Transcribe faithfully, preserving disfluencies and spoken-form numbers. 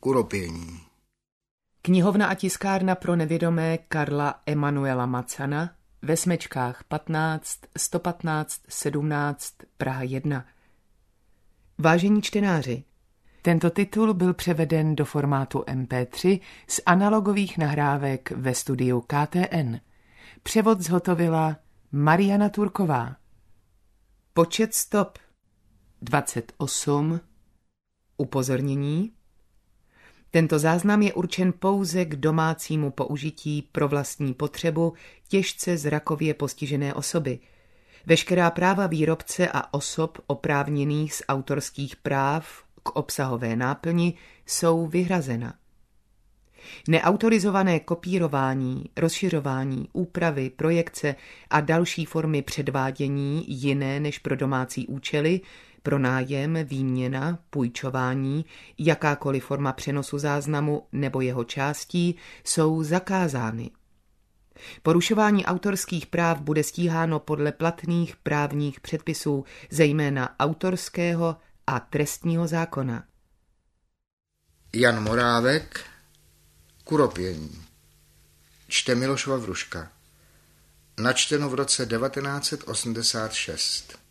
Kuropění. Knihovna a tiskárna pro nevědomé Karla Emanuela Macana ve Smečkách patnáct, sto patnáct, sedmnáct, Praha jedna. Vážení čtenáři, tento titul byl převeden do formátu em pé tři z analogových nahrávek ve studiu K T N. Převod zhotovila Mariana Turková. Počet stop dvacet osm. Upozornění. Tento záznam je určen pouze k domácímu použití pro vlastní potřebu těžce zrakově postižené osoby. Veškerá práva výrobce a osob oprávněných z autorských práv k obsahové náplni jsou vyhrazena. Neautorizované kopírování, rozšiřování, úpravy, projekce a další formy předvádění jiné než pro domácí účely, pronájem, výměna, půjčování, jakákoliv forma přenosu záznamu nebo jeho částí jsou zakázány. Porušování autorských práv bude stíháno podle platných právních předpisů, zejména autorského a trestního zákona. Jan Morávek, Kuropění. Čte Miloš Vavruška. Načteno v roce devatenáct set osmdesát šest.